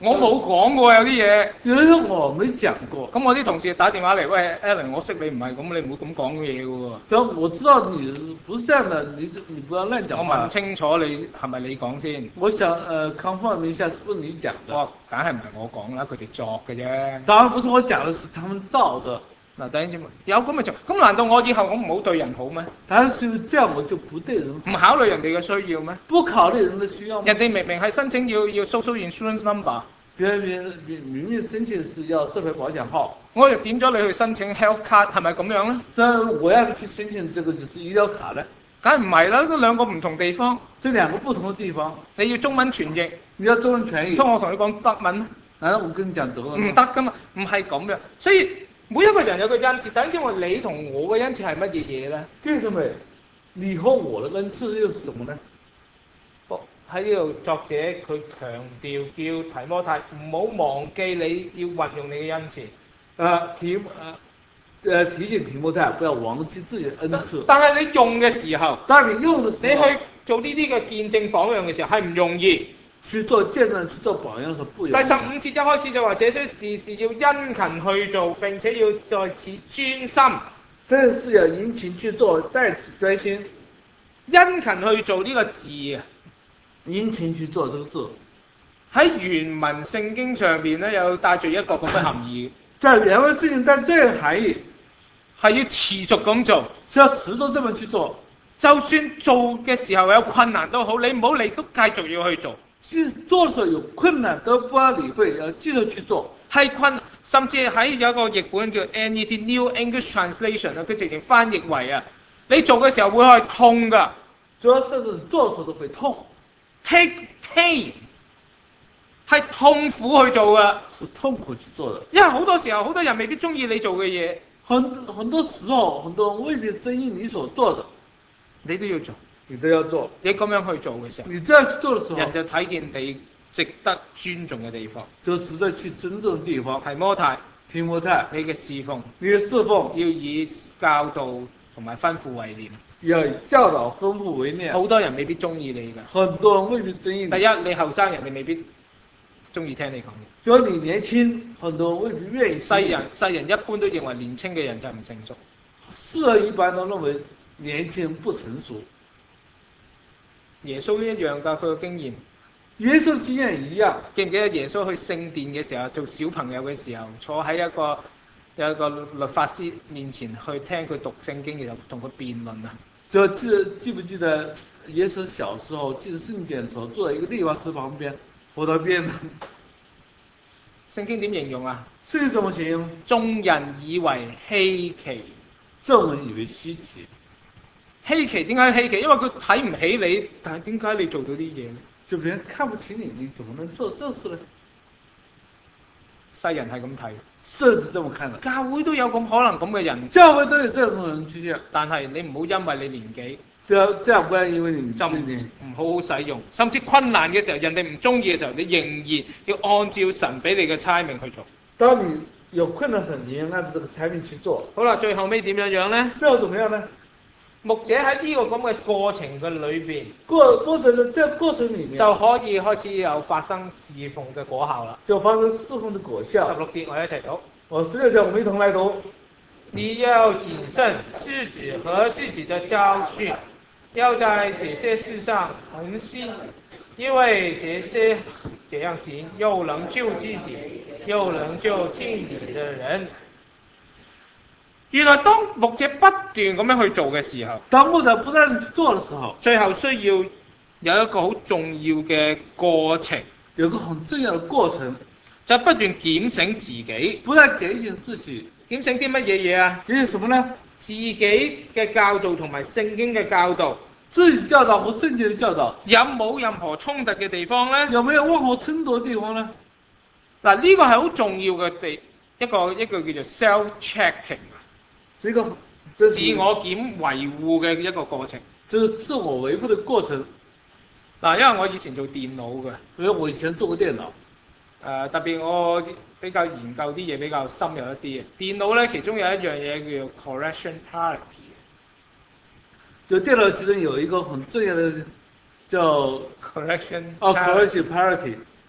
我冇講過有啲嘢。 有人說我沒講過。 咁我啲同事打電話嚟，喂 Alan，我識你唔係咁，你唔好咁講嘢嘅喎。 就我知道你不是這樣的，你你不要亂講話。 我問清楚你係咪你講先？ 我想呃 confirm 一下，是不是你講的？ 我梗係唔係我講啦，佢哋作嘅啫。 當然不是我講的，是他們造的。 嗱，弟兄姊妹，有咁嘅做，咁難道我以後我唔好對人好咩？ 但是這樣我就不對人好。 唔考慮人哋嘅需要咩？ 不考慮人的需要嗎？ 人哋明明係申請要要 social insurance number， 別人明明明申請是要社會保險號， 我又點咗你去申請 health card，係咪咁樣咧？ 所以我要去申請這個就是醫療卡呢？ 梗係唔係啦，嗰兩個唔同地方。 這兩個不同的地方， 你要中文傳譯， 你要中文傳譯。 唔通我同你講德文？ 難道我跟你講德文？ 唔得噶嘛，唔係咁樣。所以每一個人有個恩賜，等於我你同我嘅恩賜係乜嘢嘢咧？ 弟兄姊妹，你和我的恩賜又是什麼呢？ 喺呢度作者佢強調叫提摩太唔好忘記你要運用你嘅恩賜。 啊提啊呃提醒提摩太不要忘記自己的恩賜。 但係你用嘅時候， 當你用嘅時候， 你去做呢啲嘅見證榜樣嘅時候係唔容易。 去做見證去做榜樣是不容易。 第十五節一開始就話這些事是要殷勤去做，並且要在此專心。 這是要殷勤去做，在此專心。 殷勤去做呢個字啊， 殷勤去做這個字喺原文聖經上邊咧有帶住一個咁嘅含義。 在原文聖經帶這個含義係要持續咁做， 是要持續這麼去做。 就算做嘅時候有困難都好，你唔好理，都繼續要去做。 即做的時候有困難都不要理會，要繼續去做。 係困難，甚至喺有一個譯本叫 N E T New English Translation 啊，佢直情翻譯為啊，你做嘅時候會係痛㗎， 主要甚至做的時候都會痛。 Take pain 係痛苦去做㗎， 是痛苦去做的。 因為好多時候好多人未必中意你做嘅嘢， 很很多時候很多人未必中意你所做的， 你都要做。 你都要做， 你咁樣去做嘅時候， 你這樣去做的時候， 人就睇見你值得尊重嘅地方， 就值得去尊重的地方。 提摩太， 提摩太， 你嘅侍奉， 你嘅侍奉要以教導同埋吩咐為念， 要以教導吩咐為念。 好多人未必中意你㗎， 很多人未必中意你。 第一，你後生人你未必中意聽你講嘢。 就你年輕，很多人未必願意。 世人世人一般都認為年輕嘅人就唔成熟， 世人一般都認為年輕人不成熟。 耶穌呢一樣㗎，佢嘅經驗。 耶穌經驗一樣。 記唔記得耶穌去聖殿嘅時候，做小朋友嘅時候，坐喺一個有一個律法師面前去聽佢讀聖經，然後同佢辯論啊？ 就記記不記得耶穌小時候進聖殿時候，坐喺一個律法師旁邊，和他辯論。 聖經點形容啊？ 聖經怎麼形容？ 眾人以為稀奇， 眾人以為稀奇。 稀奇點解稀奇？因為佢睇唔起你，但係點解你做到啲嘢呢？ 就別人看不起你，你怎麼能做這事呢？ 世人係咁睇， 世是這麼看的。 教會都有咁可能咁嘅人， 教會都有這種人出現。 但係你唔好因為你年紀， 這這樣不要因為你就唔好好使用，甚至困難嘅時候，人哋唔中意嘅時候，你仍然要按照神俾你嘅差命去做。 當你有困難時，你要按照這個差命去做。 好啦，最後尾點樣樣呢？ 最後怎麼樣呢？ 牧者喺呢個咁嘅過程嘅裏邊， 過過程嘅這個過程裏面就可以開始有發生侍奉嘅果效啦。 就發生侍奉嘅果效。 十六節我一齊讀。 我十六節我們一同來讀。 你要謹慎自己和自己的教訓，要在這些事上恆心，因為這些這樣行，又能救自己，又能救聽你的人。原來當牧者不斷咁樣去做嘅時候， 當牧者不斷做嘅時候， 最後需要有一個好重要嘅過程， 有個很重要嘅過程， 就不斷檢醒自己， 不斷檢醒自己， 檢醒啲乜嘢嘢啊？ 檢醒什麼呢？ 自己嘅教導同埋聖經嘅教導， 自己教導和聖經嘅教導有冇任何衝突嘅地方呢？ 有沒有任何衝突嘅地方呢？ 嗱，呢個係好重要嘅地一個一個叫做 self checking。 這個這是自我檢維護嘅一個過程， 就是自我維護嘅過程。 嗱，因為我以前做電腦嘅， 因為我以前做過電腦，誒、 呃、特別我比較研究啲嘢比較深入一啲嘅。電腦咧，其中有一樣嘢叫做 correction parity。 就電腦其中有一個很重要的叫 correction， 哦 correction parity。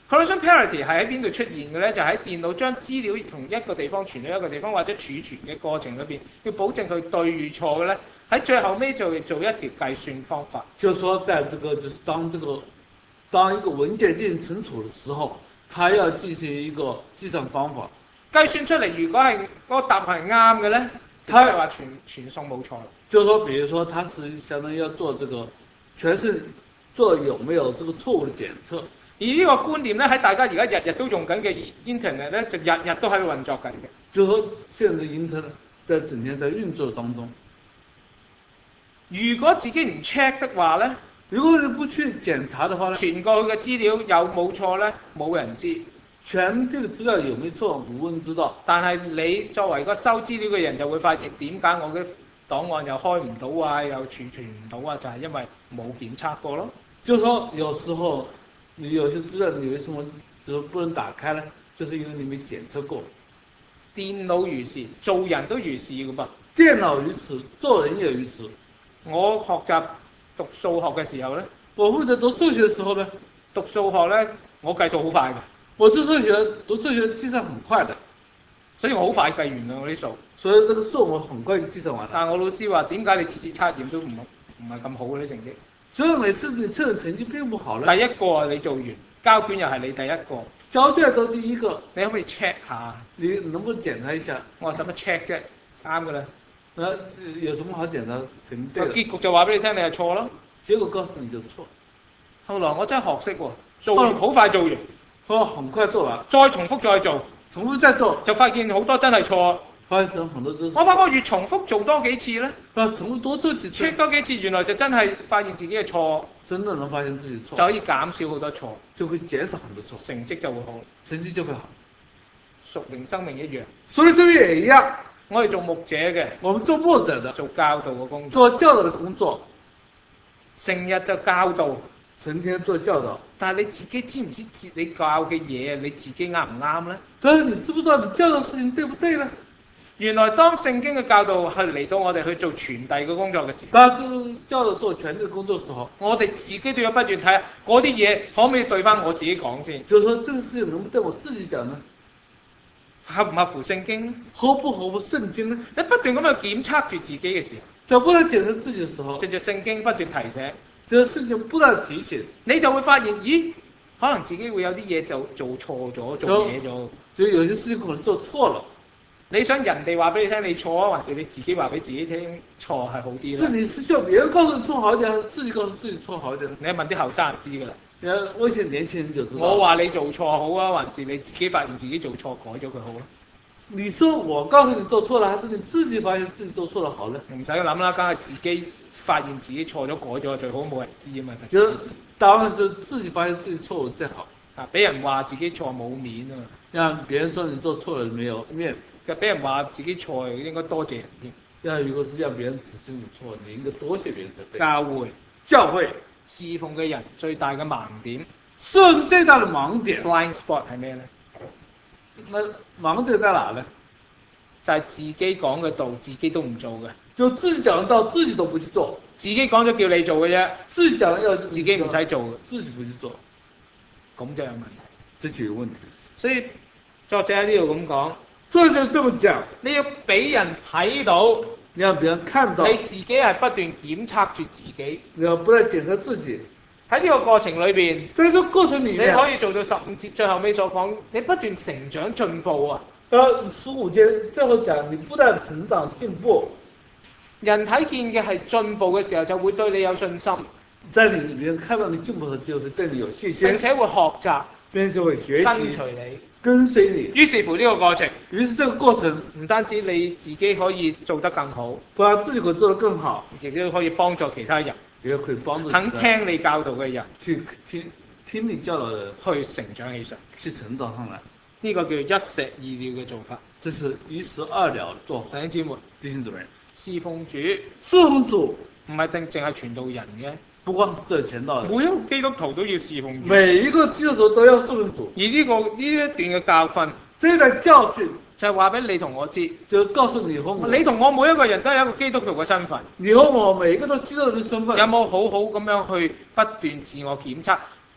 Collision parity 係喺邊度出現嘅咧？就喺電腦將資料從一個地方傳到一個地方或者儲存嘅過程裏邊，要保證佢對與錯嘅咧，喺最後尾就做一條計算方法。 就是說，在這個就是當這個當一個文件進行存儲的時候，它要進行一個計算方法。 計算出嚟，如果係嗰個答案係啱嘅咧，就係話全全送冇錯。 就是說，比如說，它是相當於要做這個全是做有沒有這個錯誤的檢測。 而呢個觀念咧，喺大家而家日日都用緊嘅 Internet 咧，就日日都喺度運作緊嘅。 就是說，現在 Internet 在整天在運作當中。 如果自己唔 check 的話咧， 如果你不去檢查的話咧， 傳過去嘅資料有冇錯咧，冇人知。 傳這個資料有沒有錯，無人知道。 但係你作為個收資料嘅人，就會發現點解我嘅檔案又開唔到啊，又儲存唔到啊，就係因為冇檢測過咯。 就是說，有時候你有些資料你為什麼就是不能打開呢？就是因為你沒檢測過。 電腦如是，做人都如是㗎噃。 電腦如此，做人也如此。 我學習讀數學嘅時候咧， 我負責讀數學嘅時候呢， 讀數學咧，我計數好快㗎。 我讀數學讀數學計算很快的， 所以我好快計完啦我啲數。 所以這個數我很快就計算完了。 但係我老師話點解你次次測驗都唔唔係咁好嘅啲成績？ 所以每次你測嘅成績並不好咧。 第一個你做完交卷又係你第一個， 交卷都第一個， 你可唔可以 check 下？ 你能不能檢查一下？ 我話使乜 check 啫？啱㗎啦。 那有什麼好檢查？肯定對。 結局就話俾你聽，你係錯咯。 結果告訴你就錯。 後來我真係學識喎，做完好快做完， 我很快做完， 再重複再做， 重複再做， 就發現好多真係錯。 發現很多都。 我發覺越重複做多幾次咧， 啊，重複多做幾次 check 多幾次，原來就真係發現自己嘅錯， 真的能發現自己錯， 就可以減少好多錯， 就會減少很多錯， 成績就會好， 成績就會好。 屬靈生命一樣， 屬靈生命也一樣。 我哋做牧者嘅， 我們做牧者的， 做教導嘅工作， 做教導的工作， 成日就教導， 成天做教導。 但係你自己知唔知你教嘅嘢你自己啱唔啱咧？ 但是你知不知道你教導事情對不對呢？ 原來當聖經嘅教導係嚟到我哋去做傳遞嘅工作嘅時候， 當這個教導做傳遞工作嘅時候， 我哋自己都要不斷睇下嗰啲嘢可唔可以對翻我自己講先。 就是說，這個事情能不能對我自己講呢？ 合唔合乎聖經？ 合不合乎聖經呢？ 你不斷咁去檢測住自己嘅時候， 就不斷檢測自己嘅時候， 藉住聖經不斷提醒， 這個聖經不斷提醒， 你就會發現，咦，可能自己會有啲嘢就做錯咗，做嘢咗， 就有些事情可能做錯了。 你想人哋話俾你聽你錯啊，還是你自己話俾自己聽錯係好啲咧？ 是你是需要別人告訴你錯好一點，還是自己告訴自己錯好一點？ 你問啲後生人知㗎啦。 你問些年輕人就知道。 我話你做錯好啊，還是你自己發現自己做錯改咗佢好啊？ 你說我告訴你做錯了，還是你自己發現自己做錯了好呢？ 唔使諗啦，梗係自己發現自己錯咗改咗最好，冇人知啊嘛。 就答案是自己發現自己錯誤最好。 啊！俾人話自己錯冇面啊嘛， 讓別人說你做錯了沒有面子。 嘅俾人話自己錯，應該多謝人添。 要如果是讓別人指出你錯，你應該多謝別人才對。 教會教會侍奉嘅人最大嘅盲點， 侍奉最大的盲點 blind spot 係咩咧？ 那盲點在哪呢？ 就係自己講嘅道，自己都唔做嘅。 就自己講嘅道，自己都不去做。 自己講咗叫你做嘅啫， 自己講要自己唔使做嘅， 自己不去做。 咁就有問題， 這就有問題。 所以作者喺呢度咁講， 作者這麼講， 你要俾人睇到， 你讓別人看到， 你自己係不斷檢測住自己， 你要不斷檢測自己。 喺呢個過程裏邊， 在這個過程裏面， 你可以做到十五節最後尾所講，你不斷成長進步啊。 到十五節最後講，你不斷成長進步。 人睇見嘅係進步嘅時候，就會對你有信心。 在你裏面看到你進步的，就是對你有信心， 並且會學習， 並且會學習， 跟隨你， 跟隨你。 於是乎呢個過程， 於是這個過程唔單止你自己可以做得更好， 不然自己會做得更好， 亦都可以幫助其他人， 也可以幫助肯聽你教導嘅人去聽聽你教導的人去成長起上， 去成長上來。 呢個叫一石二鳥嘅做法。 這是一石二鳥的做法。 弟兄姊妹， 弟兄姊妹， 侍奉主， 侍奉主唔係定淨係傳道人嘅， 不光是這傳道人， 每一個基督徒都要侍奉主。 每一個基督徒都要侍奉主。 而呢、這個呢一段嘅教訓， 這一段教訓就係話俾你同我知， 就告訴你和我， 你同我每一個人都有一個基督徒嘅身份。 你和我每一個都基督徒嘅身份， 有冇好好咁樣去不斷自我檢測？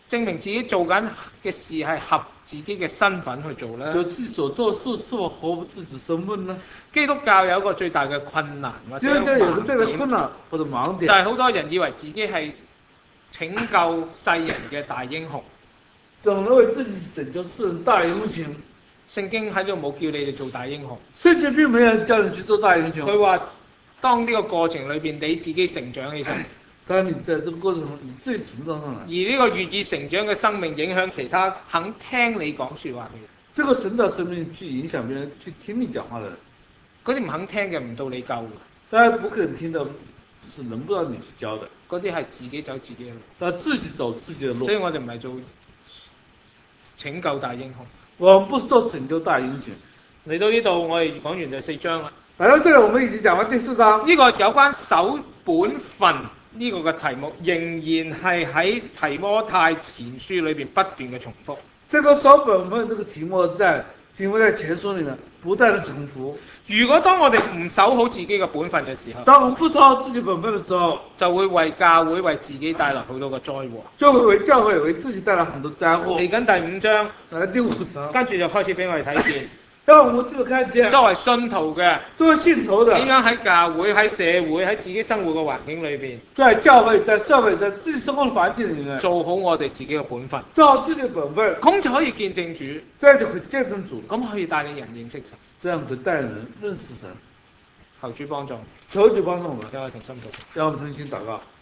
證明自己做緊嘅事係合自己嘅身份去做咧？ 就自己所做的事是否合乎自己身份呢？ 基督教有一個最大嘅困難或者基督教有個盲最大的困點， 難或者盲就點， 係好多人以為自己係拯救世人嘅大英雄。 總認為自己是拯救世人大英雄。 聖經喺度冇叫你哋做大英雄， 聖經並沒有叫你去做大英雄。 佢話當呢個過程裏邊你自己成長起身， 當你在這個過程中你自己成長上來， 而呢個願意成長嘅生命影響其他肯聽你講說話嘅人。 這個成長生命去影響別人去聽你講話的人， 嗰啲唔肯聽嘅唔到你救嘅， 當然不可能聽的是輪不到你去教的， 嗰啲係自己走自己嘅路。 他自己走自己的路。 所以我哋唔係做拯救大英雄。 我們不是做拯救大英雄。 嚟到呢度，我哋講完第四章啦。 來到這裡，我們已經講完第四章。 呢個有關守本分呢個嘅題目，仍然係喺提摩太前書裏邊不斷嘅重複。 這個守本分這個題目在提摩太前書裡面不斷的重複。 如果當我哋唔守好自己嘅本分嘅時候， 當我們不守好自己本分的時候， 就會為教會為自己帶來好多個災禍。 就會為教會為自己帶來很多災禍。 嚟緊第五章， 來第五章， 跟住就開始俾我哋睇見。 讓我們就看見作為信徒嘅， 作為信徒的點樣喺教會、喺社會、喺自己生活嘅環境裏邊， 在教會、在社會、在自己生活的環境裡面， 做好我哋自己嘅本分， 做好自己的本分， 咁就可以見證主， 這樣就可以見證主， 咁可以帶領人認識神， 這樣可以帶人認識神。 求主幫助， 求主幫助我們， 讓我哋同心禱告。 讓我們誠心禱告。